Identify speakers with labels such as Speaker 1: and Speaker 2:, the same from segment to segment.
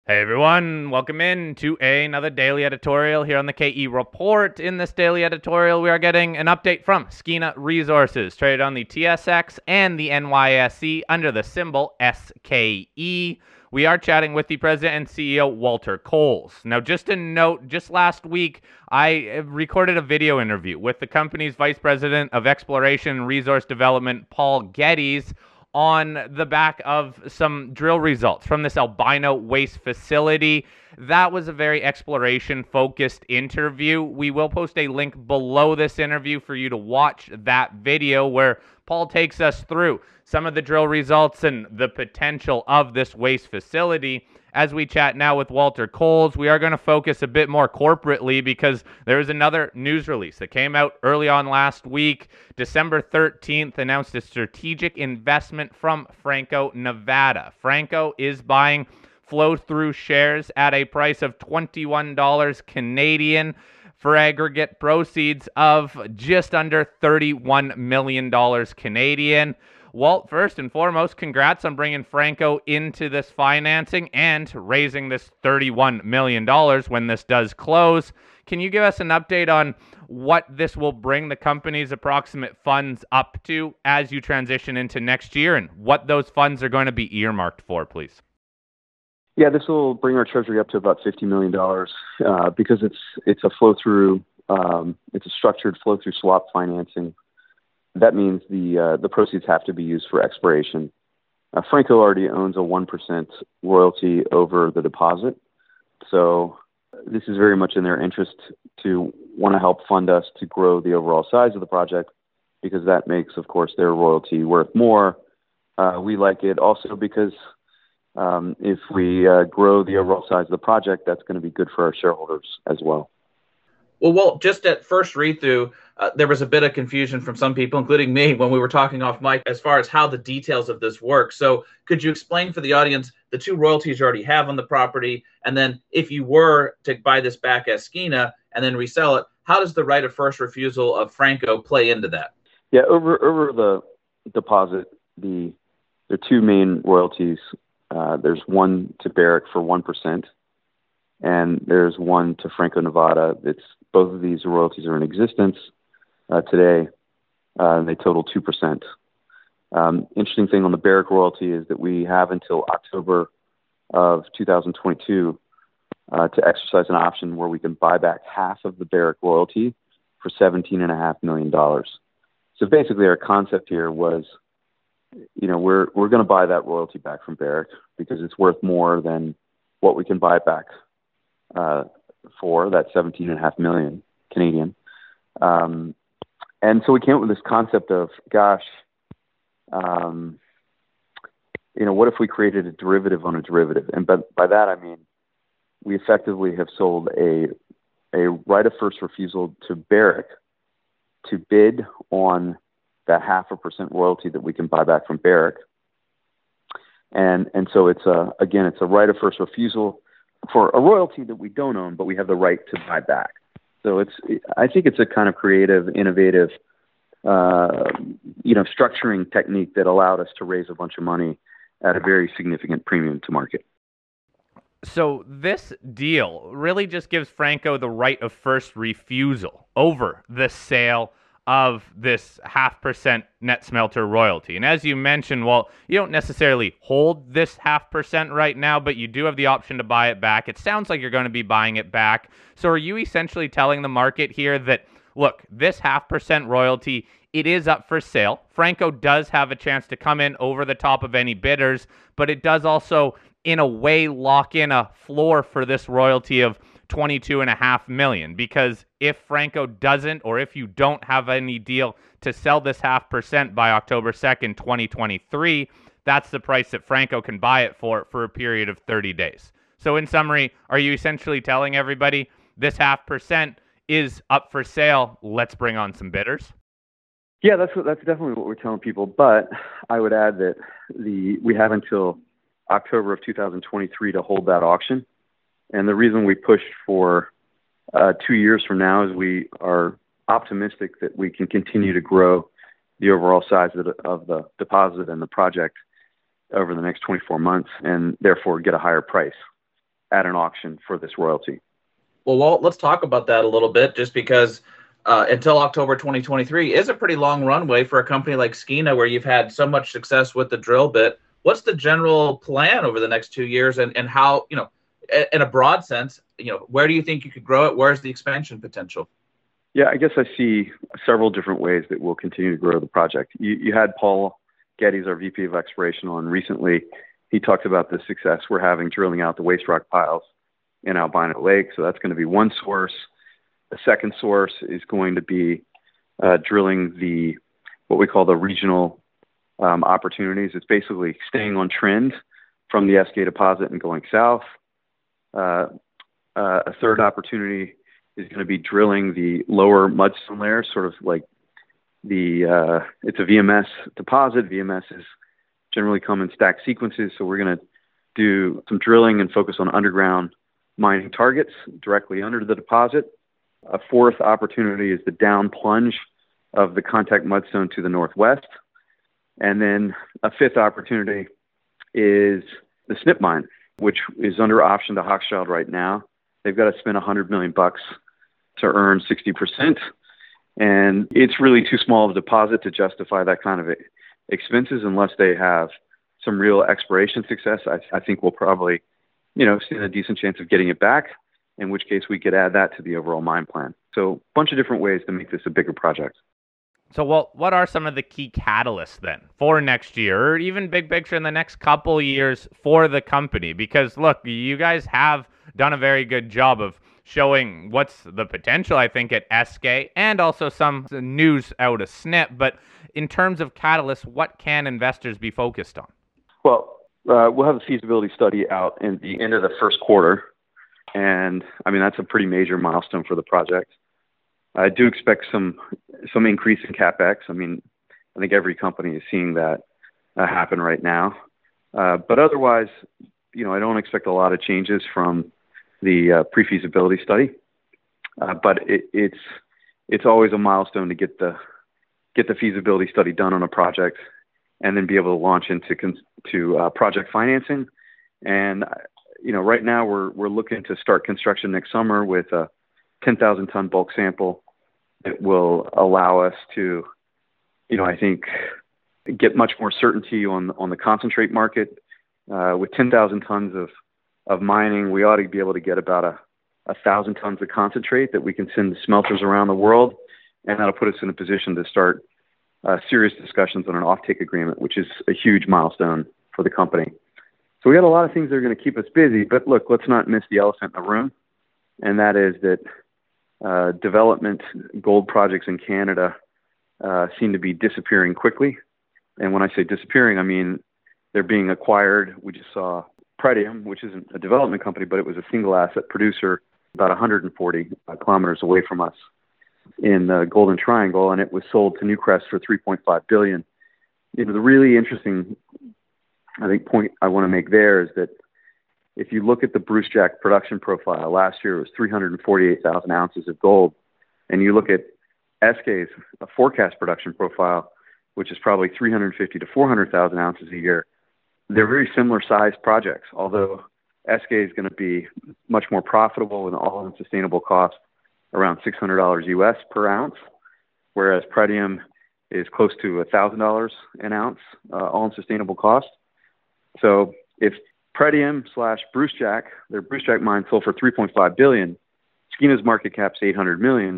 Speaker 1: Hey everyone, welcome in to another daily editorial here on the KE Report. In this daily editorial, we are getting an update from Skeena Resources, traded on the TSX and the NYSE under the symbol SKE. We are chatting with the president and CEO, Walter Coles. Now, just a note, just last week, I recorded a video interview with the company's vice president of exploration and resource development, Paul Geddes, on the back of some drill results from this albino waste facility. That was a very exploration-focused interview. We will post a link below this interview for you to watch that video where Paul takes us through some of the drill results and the potential of this waste facility. As we chat now with Walter Coles, we are going to focus a bit more corporately because there is another news release that came out early on last week. December 13th announced a strategic investment from Franco-Nevada. Franco is buying flow-through shares at a price of $21 Canadian for aggregate proceeds of just under $31 million Canadian. Walt, first and foremost, congrats on bringing Franco into this financing and raising this $31 million when this does close. Can you give us an update on what this will bring the company's approximate funds up to as you transition into next year and what those funds are going to be earmarked for, please?
Speaker 2: Yeah, this will bring our treasury up to about $50 million because it's a flow-through, it's a structured flow-through swap financing. That means the proceeds have to be used for exploration. Franco already owns a 1% royalty over the deposit, so this is very much in their interest to want to help fund us to grow the overall size of the project because that makes, of course, their royalty worth more. We like it also because if we grow the overall size of the project, that's going to be good for our shareholders as well.
Speaker 3: Well, just at first read through, there was a bit of confusion from some people, including me, when we were talking off mic as far as how the details of this work. So could you explain for the audience the two royalties you already have on the property? And then if you were to buy this back as Skeena and then resell it, how does the right of first refusal of Franco play into that?
Speaker 2: Yeah, over the deposit, there are two main royalties. There's one to Barrick for 1%, and there's one to Franco-Nevada. Both of these royalties are in existence today. They total 2%. Interesting thing on the Barrick royalty is that we have until October of 2022 to exercise an option where we can buy back half of the Barrick royalty for $17.5 million. So basically our concept here was, we're going to buy that royalty back from Barrick because it's worth more than what we can buy it back for, that 17.5 million Canadian. And so we came up with this concept of, what if we created a derivative on a derivative? And by that, I mean, we effectively have sold a right of first refusal to Barrick to bid on that 0.5% royalty that we can buy back from Barrick. And so it's a right of first refusal for a royalty that we don't own, but we have the right to buy back. So I think it's a kind of creative, innovative, structuring technique that allowed us to raise a bunch of money at a very significant premium to market.
Speaker 1: So this deal really just gives Franco the right of first refusal over the sale of this 0.5% net smelter royalty. And as you mentioned, well, you don't necessarily hold this 0.5% right now, but you do have the option to buy it back. It sounds like you're going to be buying it back. So are you essentially telling the market here that, look, this 0.5% royalty, it is up for sale. Franco does have a chance to come in over the top of any bidders, but it does also, in a way, lock in a floor for this royalty of $22.5 million, because if Franco doesn't, or if you don't have any deal to sell this 0.5% by October 2nd, 2023, that's the price that Franco can buy it for a period of 30 days. So in summary, are you essentially telling everybody this 0.5% is up for sale? Let's bring on some bidders.
Speaker 2: Yeah, that's definitely what we're telling people. But I would add that we have until October of 2023 to hold that auction. And the reason we pushed for 2 years from now is we are optimistic that we can continue to grow the overall size of the deposit and the project over the next 24 months and therefore get a higher price. at an auction for this royalty.
Speaker 3: Well, Walt, let's talk about that a little bit, just because until October 2023 is a pretty long runway for a company like Skeena, where you've had so much success with the drill bit. What's the general plan over the next 2 years, and how, in a broad sense, where do you think you could grow it? Where's the expansion potential?
Speaker 2: Yeah, I guess I see several different ways that we'll continue to grow the project. You had Paul Geddes, our VP of Exploration, on recently. He talked about the success we're having drilling out the waste rock piles in Albino Lake. So that's going to be one source. The second source is going to be drilling what we call the regional opportunities. It's basically staying on trend from the Eskay deposit and going south. A third opportunity is going to be drilling the lower mudstone layer, sort of like it's a VMS deposit. VMSs generally come in stacked sequences, so we're going to do some drilling and focus on underground mining targets directly under the deposit. A fourth opportunity is the down plunge of the contact mudstone to the northwest. And then a fifth opportunity is the Snip mine, which is under option to Hochschild right now. They've got to spend $100 million to earn 60%. And it's really too small of a deposit to justify that kind of expenses unless they have some real exploration success. I think we'll probably, stand a decent chance of getting it back, in which case we could add that to the overall mine plan. So a bunch of different ways to make this a bigger project.
Speaker 1: So, what are some of the key catalysts then for next year, or even big picture in the next couple years for the company? Because look, you guys have done a very good job of showing what's the potential, I think, at Eskay, and also some news out of Snip. But in terms of catalysts, what can investors be focused on?
Speaker 2: Well, we'll have a feasibility study out in the end of the first quarter. And that's a pretty major milestone for the project. I do expect some increase in CapEx. I think every company is seeing that happen right now. But otherwise, I don't expect a lot of changes from the pre-feasibility study. But it's always a milestone to get the feasibility study done on a project, and then be able to launch into project financing. And right now we're looking to start construction next summer with a 10,000 ton bulk sample that will allow us to, I think, get much more certainty on the concentrate market. With 10,000 tons of mining, we ought to be able to get about 1,000 tons of concentrate that we can send to smelters around the world, and that'll put us in a position to start serious discussions on an offtake agreement, which is a huge milestone for the company. So we got a lot of things that are going to keep us busy, but look, let's not miss the elephant in the room, and that is that development gold projects in Canada seem to be disappearing quickly. And when I say disappearing, I mean they're being acquired. We just saw Pretium, which isn't a development company, but it was a single asset producer about 140 kilometers away from us in the Golden Triangle, and it was sold to Newcrest for $3.5 billion. The really interesting, I think, point I want to make there is that if you look at the Brucejack production profile, last year it was 348,000 ounces of gold, and you look at Eskay's forecast production profile, which is probably 350 to 400,000 ounces a year, they're very similar sized projects, although Eskay is going to be much more profitable and all-in sustainable cost around $600 US per ounce, whereas Pretium is close to $1,000 an ounce all-in sustainable cost. So if Pretium / Brucejack, their Brucejack mine sold for $3.5 billion, Skeena's market cap's $800 million,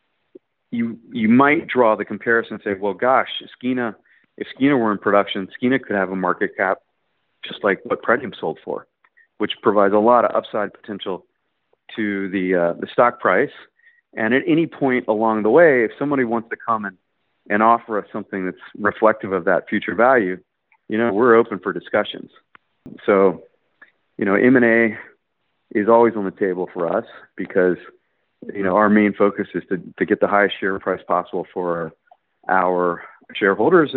Speaker 2: you might draw the comparison and say, well, gosh, if Skeena were in production, Skeena could have a market cap just like what Pretium sold for, which provides a lot of upside potential to the stock price. And at any point along the way, if somebody wants to come and offer us something that's reflective of that future value, we're open for discussions. So, M&A is always on the table for us because, our main focus is to get the highest share price possible for our shareholders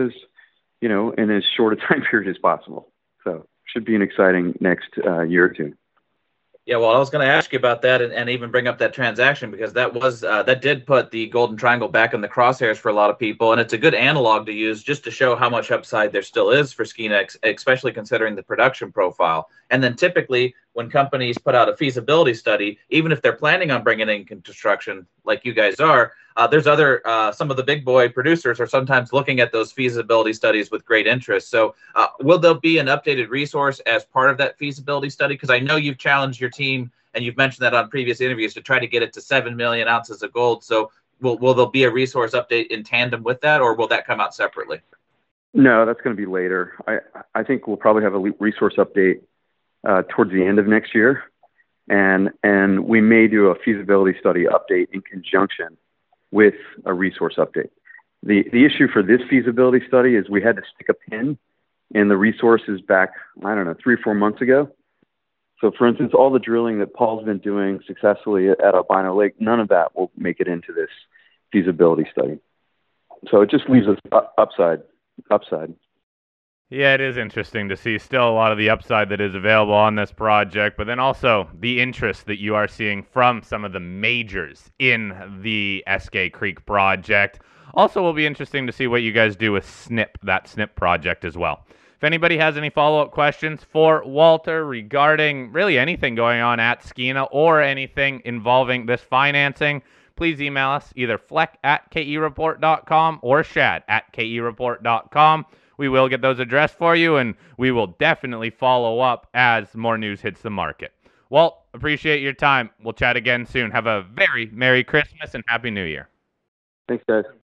Speaker 2: in as short a time period as possible. So should be an exciting next year or two.
Speaker 3: Yeah, well, I was going to ask you about that and even bring up that transaction, because that did put the Golden Triangle back in the crosshairs for a lot of people, and it's a good analog to use just to show how much upside there still is for Skeena, especially considering the production profile. And then typically when companies put out a feasibility study, even if they're planning on bringing it in construction, like you guys are, there's other some of the big boy producers are sometimes looking at those feasibility studies with great interest. So will there be an updated resource as part of that feasibility study? Because I know you've challenged your team, and you've mentioned that on previous interviews, to try to get it to 7 million ounces of gold. So will there be a resource update in tandem with that, or will that come out separately?
Speaker 2: No, that's going to be later. I think we'll probably have a resource update towards the end of next year, and we may do a feasibility study update in conjunction with a resource update. The issue for this feasibility study is we had to stick a pin in the resources back, I don't know, 3 or 4 months ago. So, for instance, all the drilling that Paul's been doing successfully at Albino Lake, none of that will make it into this feasibility study. So it just leaves us upside.
Speaker 1: Yeah, it is interesting to see still a lot of the upside that is available on this project, but then also the interest that you are seeing from some of the majors in the Eskay Creek project. Also will be interesting to see what you guys do with Snip, that Snip project as well. If anybody has any follow-up questions for Walter regarding really anything going on at Skeena or anything involving this financing, please email us either fleck@kereport.com or shad@kereport.com. We will get those addressed for you, and we will definitely follow up as more news hits the market. Walt, appreciate your time. We'll chat again soon. Have a very Merry Christmas and Happy New Year.
Speaker 2: Thanks, guys.